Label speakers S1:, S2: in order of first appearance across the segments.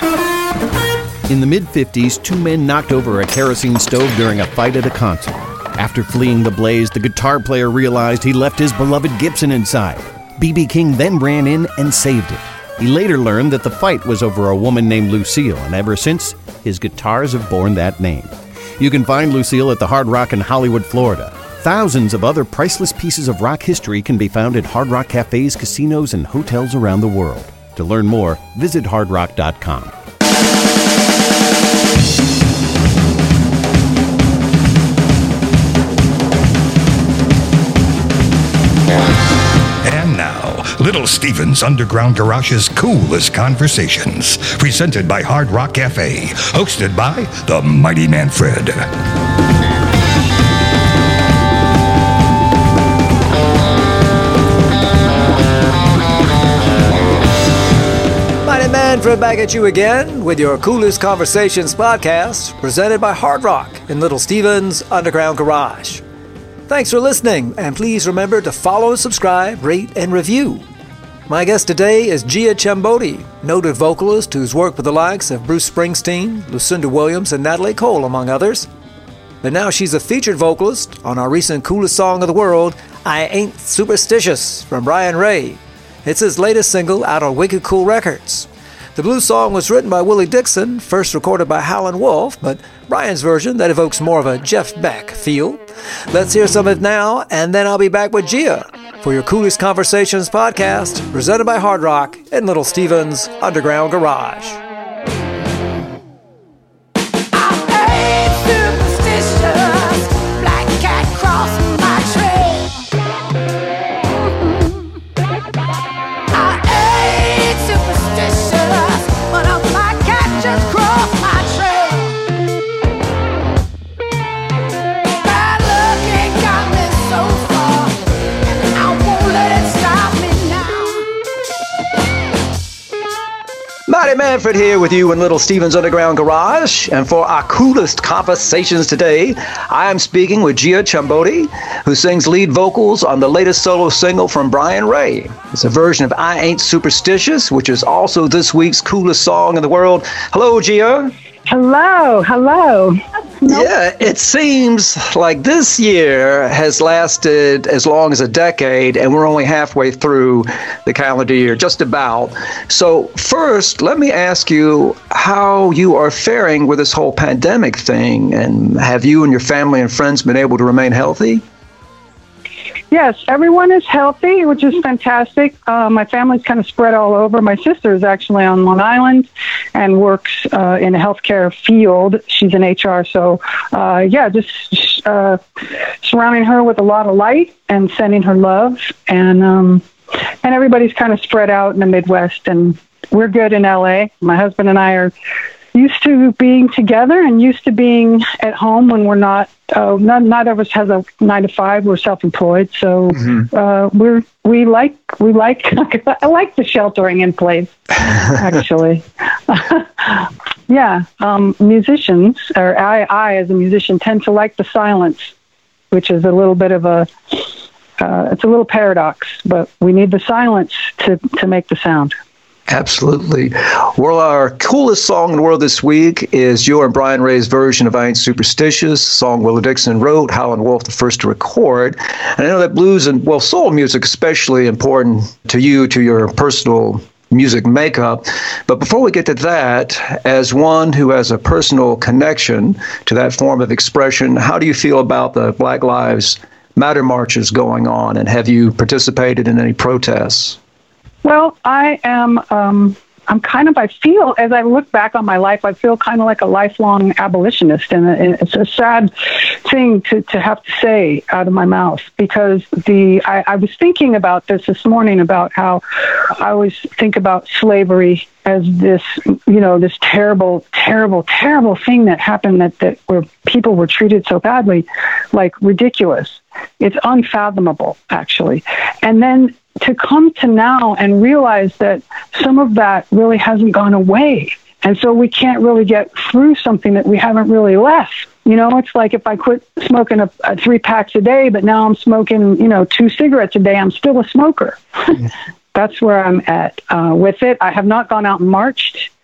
S1: In the mid-50s, two men knocked over a kerosene stove during a fight at a concert. After fleeing the blaze, the guitar player realized he left his beloved Gibson inside. B.B. King then ran in and saved it. He later learned that the fight was over a woman named Lucille, and ever since, his guitars have borne that name. You can find Lucille at the Hard Rock in Hollywood, Florida. Thousands of other priceless pieces of rock history can be found at Hard Rock cafes, casinos, and hotels around the world. To learn more, visit hardrock.com.
S2: And now, Little Steven's Underground Garage's Coolest Conversations, presented by Hard Rock Cafe, hosted by the Mighty Manfred.
S3: Mighty Manfred back at you again with your Coolest Conversations podcast, presented by Hard Rock in Little Steven's Underground Garage. Thanks for listening, and please remember to follow, subscribe, rate, and review. My guest today is Gia Chambodi, noted vocalist who's worked with the likes of Bruce Springsteen, Lucinda Williams, and Natalie Cole, among others. But now she's a featured vocalist on our recent Coolest Song of the World, I Ain't Superstitious, from Brian Ray. It's his latest single out on Wicked Cool Records. The blues song was written by Willie Dixon, first recorded by Howlin' Wolf, but Brian's version that evokes more of a Jeff Beck feel. Let's hear some of it now, and then I'll be back with Gia for your Coolest Conversations podcast, presented by Hard Rock in Little Steven's Underground Garage. Mighty Manfred here with you in Little Steven's Underground Garage, and for our Coolest Conversations today, I am speaking with Gia Chambodi, who sings lead vocals on the latest solo single from Brian Ray. It's a version of I Ain't Superstitious, which is also this week's Coolest Song in the World. Hello, Gia.
S4: Hello.
S3: Yeah, it seems like this year has lasted as long as a decade, and we're only halfway through the calendar year, just about. So first, let me ask you how you are faring with this whole pandemic thing, and have you and your family and friends been able to remain healthy?
S4: Yes, everyone is healthy, which is fantastic. My family's kind of spread all over. My sister is actually on Long Island and works in a healthcare field. She's in HR, so just surrounding her with a lot of light and sending her love. And everybody's kind of spread out in the Midwest, and we're good in LA. My husband and I are used to being together and used to being at home when we're not. Neither of us has a 9-to-5. We're self-employed, so we like I like the sheltering in place. Actually, musicians, or I as a musician, tend to like the silence, which is a little bit of a it's a little paradox, but we need the silence to make the sound.
S3: Absolutely. Well, our coolest song in the world this week is your and Brian Ray's version of I Ain't Superstitious, a song Willie Dixon wrote, Howlin' Wolf the first to record. And I know that blues and, soul music especially important to you, to your personal music makeup. But before we get to that, as one who has a personal connection to that form of expression, how do you feel about the Black Lives Matter marches going on, and have you participated in any protests?
S4: Well, I am, I feel, as I look back on my life, I feel kind of like a lifelong abolitionist. And it's a sad thing to have to say out of my mouth, because I was thinking about this morning, about how I always think about slavery as this, this terrible, terrible, terrible thing that happened that where people were treated so badly, like ridiculous. It's unfathomable, actually. And then to come to now and realize that some of that really hasn't gone away. And so we can't really get through something that we haven't really left. It's like if I quit smoking 3 packs a day, but now I'm smoking, 2 cigarettes a day, I'm still a smoker. That's where I'm at with it. I have not gone out and marched.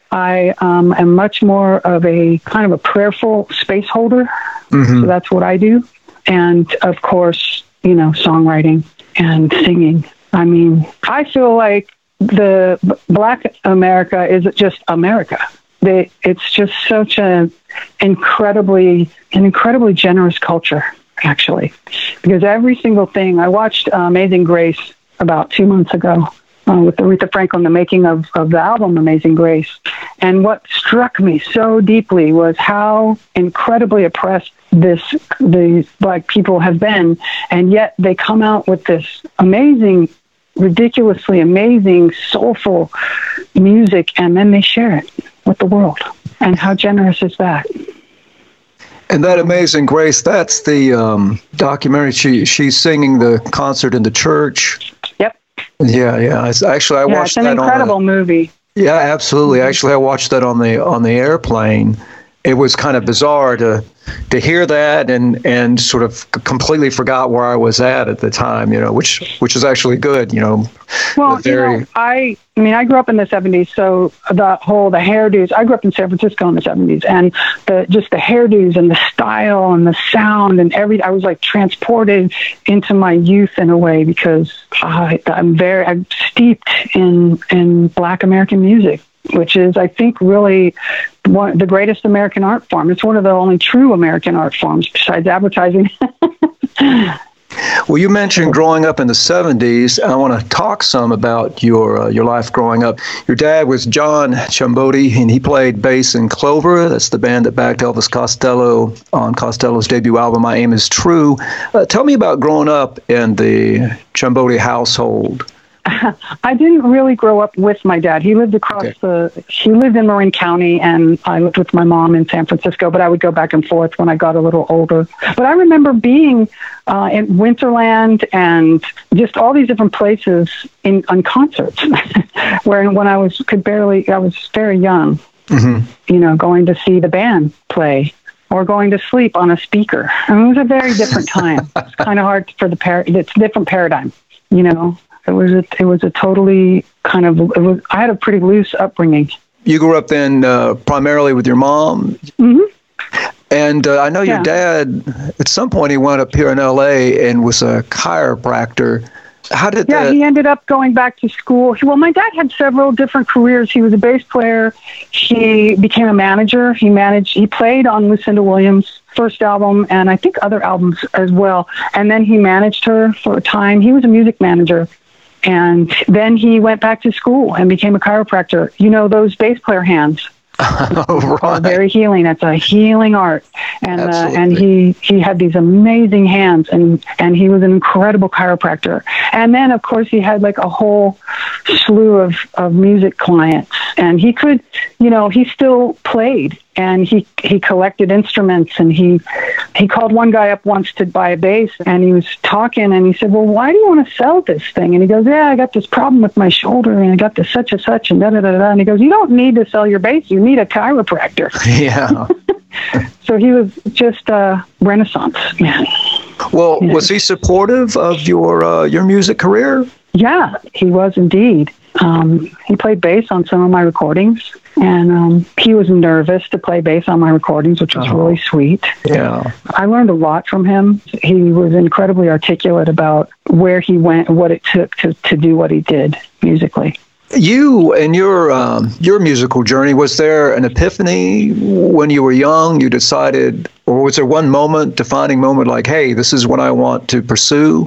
S4: I am much more of a kind of a prayerful space holder. So that's what I do. And of course, songwriting and singing. I mean, I feel like the Black America is just America. It's just such an incredibly generous culture, actually, because every single thing. I watched Amazing Grace about 2 months ago with Aretha Franklin, the making of the album Amazing Grace. And what struck me so deeply was how incredibly oppressed the Black people have been, and yet they come out with this amazing, ridiculously amazing, soulful music, and then they share it with the world. And how generous is that?
S5: And that Amazing Grace, that's the documentary. She's singing the concert in the church.
S4: Yep.
S5: Yeah. Actually, I watched that.
S4: It's an incredible movie.
S5: Yeah, absolutely. Actually, I watched that on the airplane. It was kind of bizarre to hear that and sort of completely forgot where I was at the time, which is actually good,
S4: Well, I grew up in the 70s, so the hairdos, I grew up in San Francisco in the 70s, and the hairdos and the style and the sound and I was like transported into my youth in a way, because I'm steeped in Black American music, which is, I think, really the greatest American art form. It's one of the only true American art forms besides advertising.
S5: Well, you mentioned growing up in the 70s. I want to talk some about your life growing up. Your dad was John Chambody, and he played bass in Clover. That's the band that backed Elvis Costello on Costello's debut album, My Aim Is True. Tell me about growing up in the Chambody household.
S4: I didn't really grow up with my dad. He lived he lived in Marin County, and I lived with my mom in San Francisco, but I would go back and forth when I got a little older. But I remember being in Winterland and just all these different places on concerts when I was very young, going to see the band play or going to sleep on a speaker. I mean, it was a very different time. It's kind of hard for it's a different paradigm, It was a totally I had a pretty loose upbringing.
S5: You grew up then primarily with your mom?
S4: Mm-hmm.
S5: And I know your dad, at some point he wound up here in L.A. and was a chiropractor. How did that...
S4: he ended up going back to school. My dad had several different careers. He was a bass player. He became a manager. He played on Lucinda Williams' first album, and I think other albums as well. And then he managed her for a time. He was a music manager. And then he went back to school and became a chiropractor. Those bass player hands.
S5: Right.
S4: Very healing. It's a healing art, and he had these amazing hands, and he was an incredible chiropractor. And then, of course, he had like a whole slew of music clients, and he could, he still played, and he collected instruments, and he called one guy up once to buy a bass, and he was talking, and he said, "Well, why do you want to sell this thing?" And he goes, "Yeah, I got this problem with my shoulder, and I got this such and such, and da-da-da-da." And he goes, "You don't need to sell your bass, you need a chiropractor."
S5: Yeah.
S4: So he was just a Renaissance man.
S5: Well, was he supportive of your music career?
S4: Yeah, he was indeed. He played bass on some of my recordings, and he was nervous to play bass on my recordings, which was really sweet.
S5: Yeah.
S4: I learned a lot from him. He was incredibly articulate about where he went and what it took to do what he did musically.
S5: You and your musical journey, was there an epiphany when you were young? You decided, or was there one defining moment like, hey, this is what I want to pursue?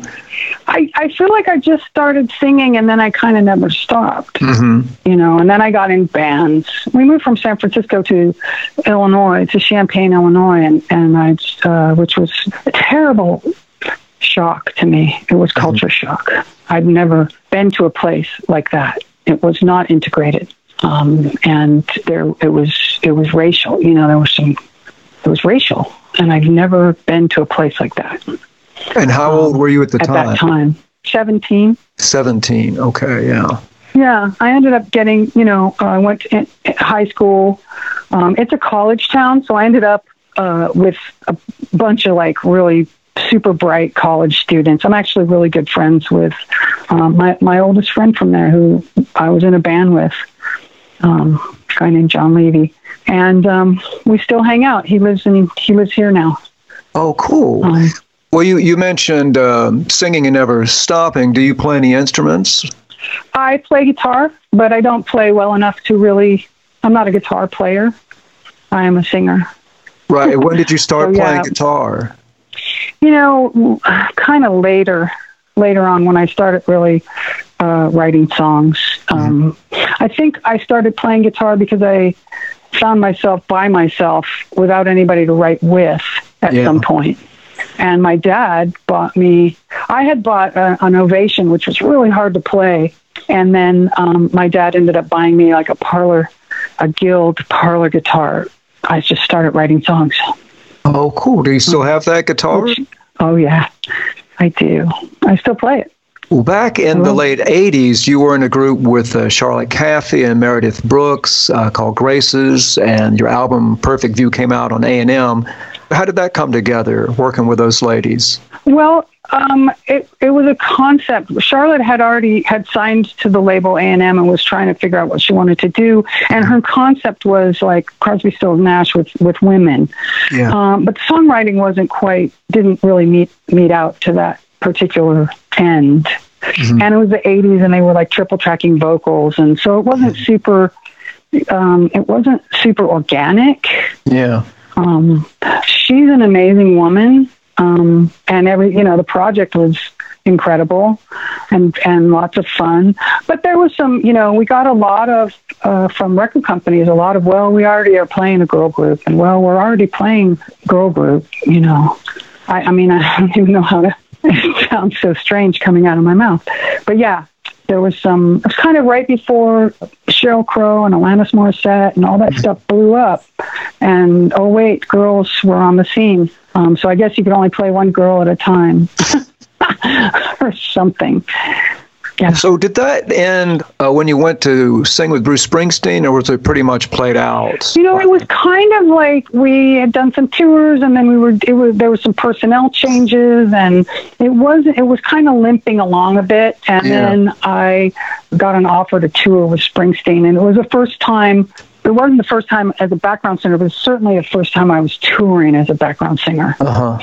S4: I feel like I just started singing, and then I kind of never stopped, and then I got in bands. We moved from San Francisco to Illinois, to Champaign, Illinois, and which was a terrible shock to me. It was culture shock. I'd never been to a place like that. It was not integrated, and it was racial. It was racial, and I've never been to a place like that.
S5: And how old were you at the time?
S4: At that time, 17.
S5: 17. Okay, yeah.
S4: Yeah, I ended up getting. I went to high school. It's a college town, so I ended up with a bunch of really super bright college students. I'm actually really good friends with my oldest friend from there, who I was in a band with. a guy named John Levy. And we still hang out. He lives here now.
S5: Oh, cool. Well, you mentioned singing and never stopping. Do you play any instruments?
S4: I play guitar, but I don't play well enough to really... I'm not a guitar player. I am a singer.
S5: Right. When did you start playing guitar?
S4: Kind of later on when I started really writing songs. I think I started playing guitar because I found myself by myself without anybody to write with at some point. And my dad bought me, I had bought an Ovation, which was really hard to play. And then my dad ended up buying me like a Guild parlor guitar. I just started writing songs.
S5: Oh, cool. Do you still have that guitar?
S4: Oh, yeah, I do. I still play it.
S5: Well, back in the late 80s, you were in a group with Charlotte Caffey and Meredith Brooks called Graces, and your album Perfect View came out on A&M. How did that come together, working with those ladies? Well,
S4: it was a concept. Charlotte had signed to the label A&M and was trying to figure out what she wanted to do. And her concept was like Crosby, Stills, Nash with women. Yeah. But the songwriting didn't really meet out to that particular end. Mm-hmm. And it was the 80s and they were like triple tracking vocals. And so it wasn't super organic. Yeah. She's an amazing woman. And the project was incredible and lots of fun. But there was some, we got a lot of, from record companies, we already are playing a girl group. And we're already playing girl group, I don't even know how to, it sounds so strange coming out of my mouth. But yeah, there was it was kind of right before Sheryl Crow and Alanis Morissette and all that stuff blew up. And, oh, wait, girls were on the scene. So I guess you could only play one girl at a time or something. Yeah.
S5: So did that end when you went to sing with Bruce Springsteen, or was it pretty much played out?
S4: It was kind of like we had done some tours, and then there were some personnel changes, and it was kind of limping along a bit. And then I got an offer to tour with Springsteen, and it was the first time. It wasn't the first time as a background singer, but it was certainly the first time I was touring as a background singer.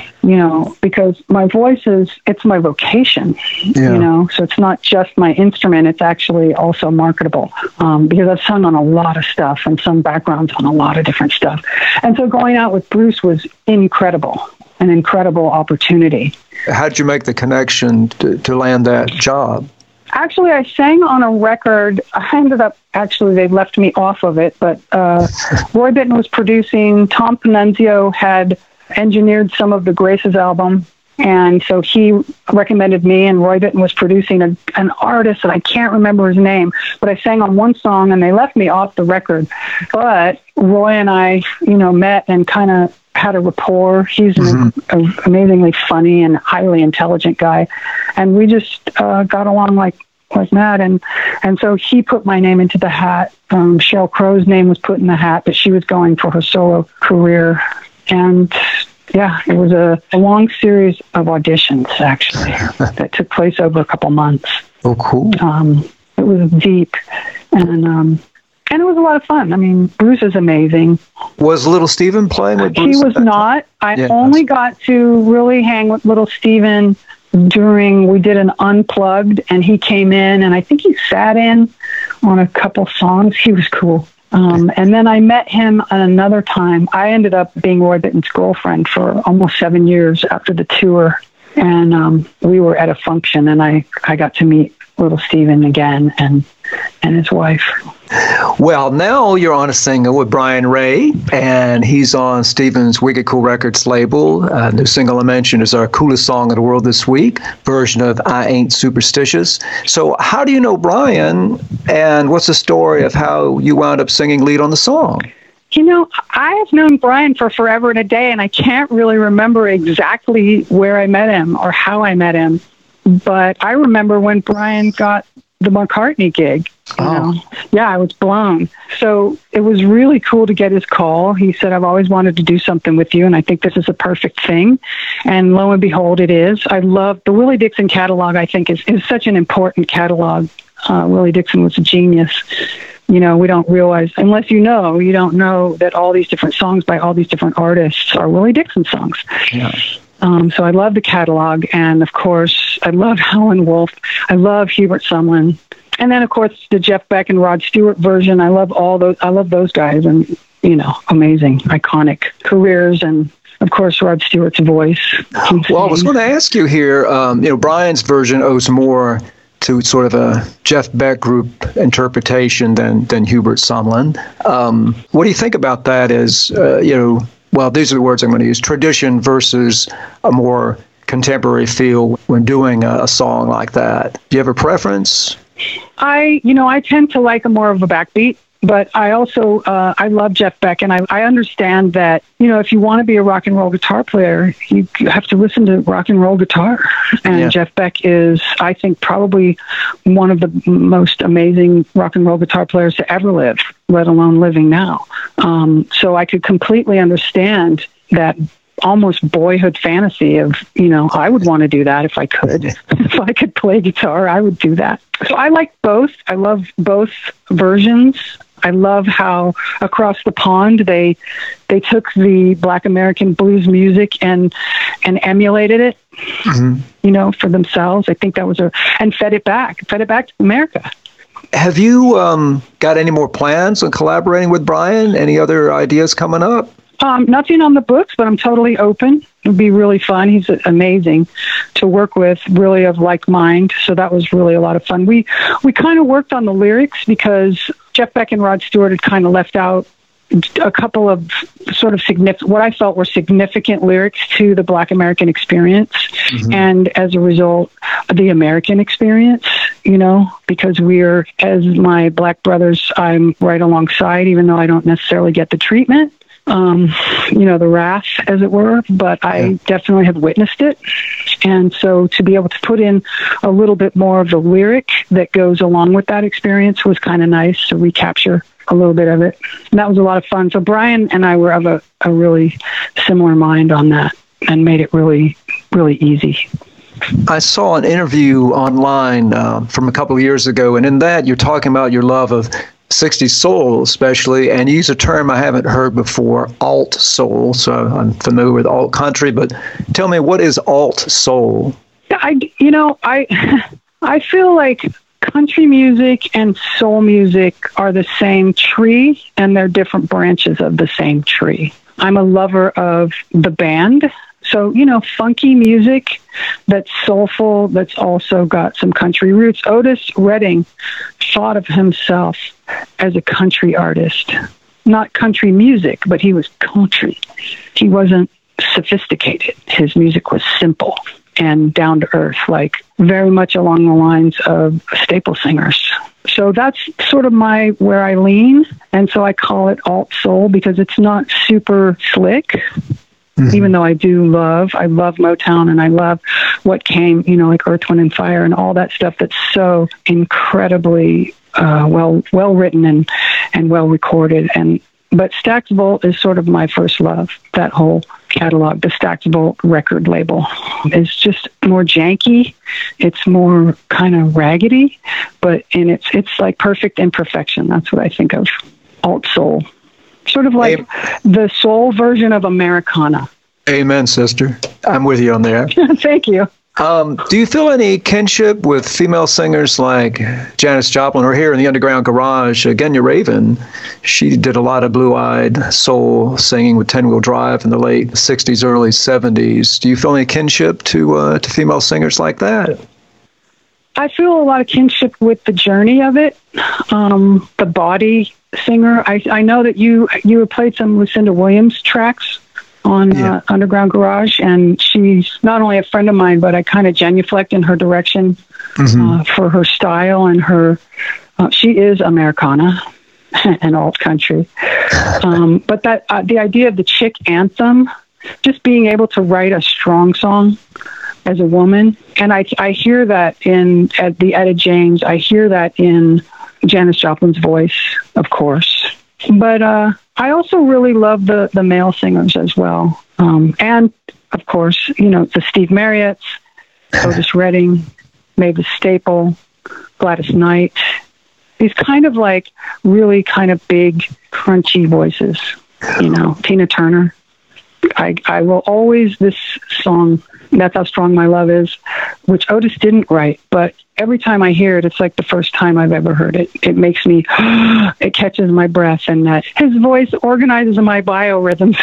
S4: Because my voice it's my vocation, so it's not just my instrument, it's actually also marketable, because I've sung on a lot of stuff and sung backgrounds on a lot of different stuff. And so going out with Bruce was an incredible opportunity.
S5: How did you make the connection to land that job?
S4: Actually, I sang on a record. I ended up, they left me off of it, but Roy Bittan was producing. Tom Panunzio had engineered some of the Graces album, and so he recommended me, and Roy Bittan was producing an artist that I can't remember his name, but I sang on one song, and they left me off the record. But Roy and I, met and kind of had a rapport. He's an amazingly funny and highly intelligent guy, and we just got along like mad. And so he put my name into the hat. Sheryl Crow's name was put in the hat, but she was going for her solo career. And yeah, it was a long series of auditions actually that took place over a couple months.
S5: Oh, cool.
S4: It was deep, and it was a lot of fun. I mean, Bruce is amazing.
S5: Was Little Steven playing with Bruce?
S4: He was not. I only got to really hang with Little Steven we did an Unplugged, and he came in, and I think he sat in on a couple songs. He was cool. And then I met him another time. I ended up being Roy Bittan's girlfriend for almost 7 years after the tour. And we were at a function, and I got to meet Little Steven again and his wife.
S5: Well, now you're on a single with Brian Ray, and he's on Steven's Wicked Cool Records label. New single I mentioned is our coolest song in the world this week, version of I Ain't Superstitious. So how do you know Brian, and what's the story of how you wound up singing lead on the song?
S4: I have known Brian for forever and a day, and I can't really remember exactly where I met him or how I met him. But I remember when Brian got the McCartney gig. Yeah, I was blown. So it was really cool to get his call. He said, I've always wanted to do something with you, and I think this is a perfect thing. And lo and behold, it is. I love the Willie Dixon catalog. I think is such an important catalog. Willie Dixon was a genius. we don't realize, unless you don't know that all these different songs by all these different artists are Willie Dixon songs.
S5: Yeah.
S4: So I love the catalog, and of course, I love Howlin' Wolf. I love Hubert Sumlin, and then of course the Jeff Beck and Rod Stewart version. I love all those. I love those guys, and amazing, iconic careers, and of course Rod Stewart's voice.
S5: Well, I was going to ask you here. Brian's version owes more to sort of a Jeff Beck group interpretation than Hubert Sumlin. What do you think about that? As well, these are the words I'm going to use: tradition versus a more contemporary feel when doing a song like that. Do you have a preference?
S4: I tend to like a more of a backbeat, but I also, I love Jeff Beck, and I understand that, if you want to be a rock and roll guitar player, you have to listen to rock and roll guitar. And Jeff Beck is, I think, probably one of the most amazing rock and roll guitar players to ever live, let alone living now. So I could completely understand that almost boyhood fantasy of, I would want to do that if I could. If I could play guitar, I would do that. So I like both. I love both versions. I love how across the pond they took the Black American blues music and emulated it, for themselves. I think that was and fed it back to America.
S5: Have you got any more plans on collaborating with Brian? Any other ideas coming up?
S4: Nothing on the books, but I'm totally open. It would be really fun. He's amazing to work with, really of like mind. So that was really a lot of fun. We kind of worked on the lyrics because Jeff Beck and Rod Stewart had kind of left out a couple of sort of what I felt were significant lyrics to the Black American experience. And as a result, the American experience, because we're, as my Black brothers, I'm right alongside, even though I don't necessarily get the treatment. The wrath, as it were, but I definitely have witnessed it. And so to be able to put in a little bit more of the lyric that goes along with that experience was kind of nice to recapture a little bit of it. And that was a lot of fun. So Brian and I were of a really similar mind on that and made it really, really easy.
S5: I saw an interview online from a couple of years ago, and in that you're talking about your love of 60s soul especially, and you use a term I haven't heard before, alt soul. So I'm familiar with alt country, but tell me, what is alt soul?
S4: I feel like country music and soul music are the same tree, and they're different branches of the same tree. I'm a lover of the band. So, funky music that's soulful, that's also got some country roots. Otis Redding thought of himself as a country artist. Not country music, but he was country. He wasn't sophisticated. His music was simple and down to earth, like very much along the lines of staple singers. So that's sort of where I lean. And so I call it alt soul because it's not super slick. Even though I love Motown, and I love what came, like Earth, Wind and Fire and all that stuff that's so incredibly well written and well recorded. But Stax Volt is sort of my first love. That whole catalog, the Stax Volt record label, is just more janky. It's more kind of raggedy, but it's like perfect imperfection. That's what I think of alt soul. Sort of like the soul version of Americana.
S5: Amen, sister. I'm with you on there.
S4: Thank you.
S5: Do you feel any kinship with female singers like Janis Joplin, or here in the Underground Garage, Genya Raven? She did a lot of blue-eyed soul singing with 10 Wheel Drive in the late 60s, early 70s. Do you feel any kinship to female singers like that?
S4: I feel a lot of kinship with the journey of it. The body singer. I know that you have played some Lucinda Williams tracks on Underground Garage, and she's not only a friend of mine, but I kind of genuflect in her direction for her style and her. She is Americana and alt country, but that the idea of the chick anthem, just being able to write a strong song as a woman, and I hear that at the Etta James. I hear that in Janis Joplin's voice, of course. But I also really love the male singers as well. And, of course, the Steve Marriotts, Otis Redding, Mavis Staple, Gladys Knight, these kind of like really kind of big, crunchy voices. Tina Turner. I will always, this song, That's How Strong My Love Is, which Otis didn't write, but every time I hear it, it's like the first time I've ever heard it. It makes me, it catches my breath, and that his voice organizes my biorhythms.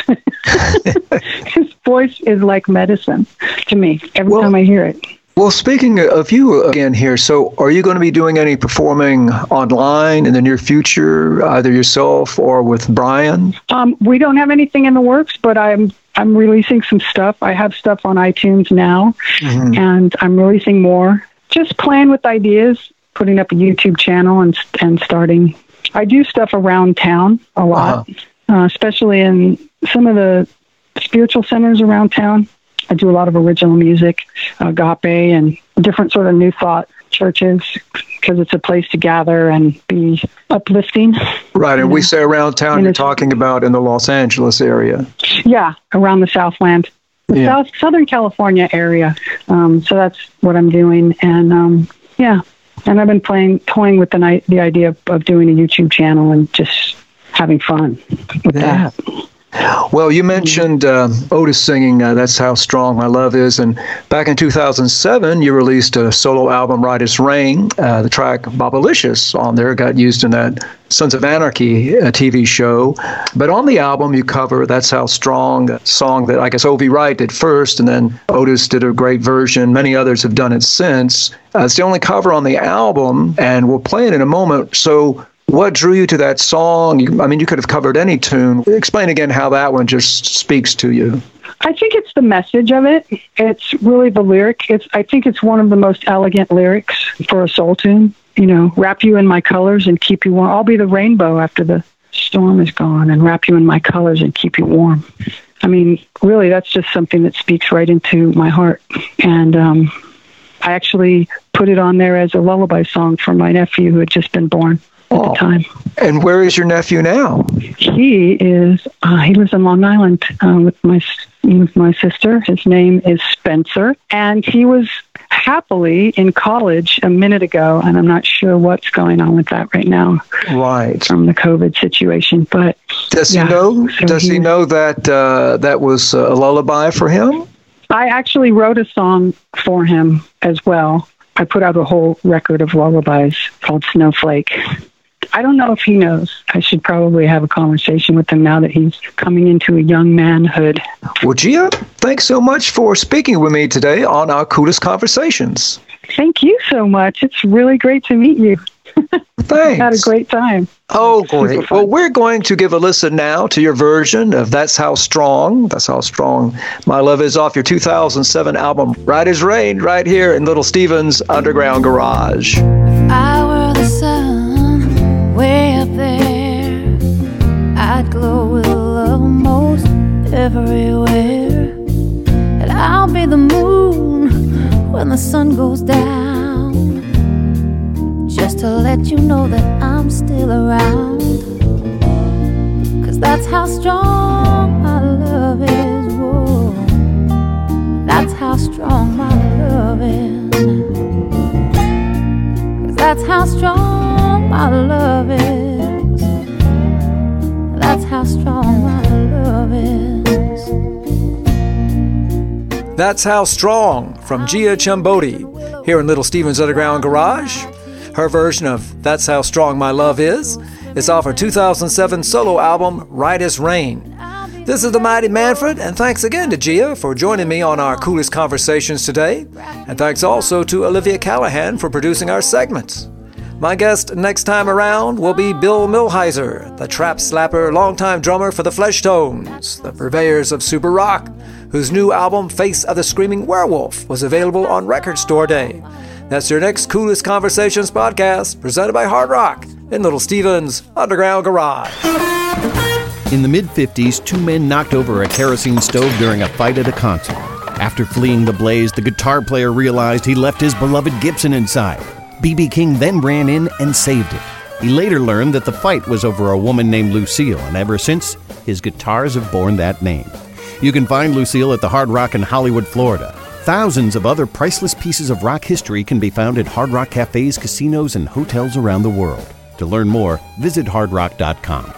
S4: His voice is like medicine to me every time I hear it.
S5: Well, speaking of you again here, so are you going to be doing any performing online in the near future, either yourself or with Brian?
S4: We don't have anything in the works, but I'm releasing some stuff. I have stuff on iTunes now, and I'm releasing more. Just playing with ideas, putting up a YouTube channel and starting. I do stuff around town a lot, especially in some of the spiritual centers around town. I do a lot of original music, agape, and different sort of New Thought churches, because it's a place to gather and be uplifting.
S5: Right, and we say around town, you're talking about in the Los Angeles area.
S4: Yeah, around the Southland, Southern California area. So that's what I'm doing, and and I've been toying with the idea of doing a YouTube channel and just having fun with that.
S5: Well, you mentioned Otis singing That's How Strong My Love Is, and back in 2007, you released a solo album, Right As Rain. The track Bobalicious on there got used in that Sons of Anarchy TV show. But on the album, you cover That's How Strong, a song that I guess O.V. Wright did first, and then Otis did a great version. Many others have done it since. It's the only cover on the album, and we'll play it in a moment. So what drew you to that song? You could have covered any tune. Explain again how that one just speaks to you.
S4: I think it's the message of it. It's really the lyric. I think it's one of the most elegant lyrics for a soul tune. Wrap you in my colors and keep you warm. I'll be the rainbow after the storm is gone, and wrap you in my colors and keep you warm. Really, that's just something that speaks right into my heart. And I actually put it on there as a lullaby song for my nephew who had just been born at the time.
S5: And where is your nephew now?
S4: He lives in Long Island with my sister. His name is Spencer, and he was happily in college a minute ago, and I'm not sure what's going on with that right now.
S5: Right.
S4: From the COVID situation, but
S5: does he know? So does he know that that was a lullaby for him?
S4: I actually wrote a song for him as well. I put out a whole record of lullabies called Snowflake. I don't know if he knows. I should probably have a conversation with him now that he's coming into a young manhood.
S5: Well, Gia, thanks so much for speaking with me today on our Coolest Conversations.
S4: Thank you so much. It's really great to meet you.
S5: Thanks.
S4: Had a great time.
S5: Oh, great. Well, we're going to give a listen now to your version of That's How Strong My Love Is off your 2007 album, Right As Rain, right here in Little Steven's Underground Garage.
S6: If I were the sun way up there, I'd glow with love most everywhere. And I'll be the moon when the sun goes down, just to let you know that I'm still around. 'Cause that's how strong my love is, whoa. That's how strong my love is. 'Cause that's how strong my love is. That's how strong my love is.
S3: That's How Strong from Gia Chambodi here in Little Steven's Underground Garage. Her version of That's How Strong My Love Is off her 2007 solo album, Right As Rain. This is the Mighty Manfred, and thanks again to Gia for joining me on our Coolest Conversations today. And thanks also to Olivia Callahan for producing our segments. My guest next time around will be Bill Millhiser, the trap slapper, longtime drummer for the Fleshtones, the purveyors of super rock, whose new album, Face of the Screaming Werewolf, was available on Record Store Day. That's your next Coolest Conversations podcast, presented by Hard Rock in Little Steven's Underground Garage.
S1: In the mid-50s, two men knocked over a kerosene stove during a fight at a concert. After fleeing the blaze, the guitar player realized he left his beloved Gibson inside. B.B. King then ran in and saved it. He later learned that the fight was over a woman named Lucille, and ever since, his guitars have borne that name. You can find Lucille at the Hard Rock in Hollywood, Florida. Thousands of other priceless pieces of rock history can be found at Hard Rock cafes, casinos, and hotels around the world. To learn more, visit hardrock.com.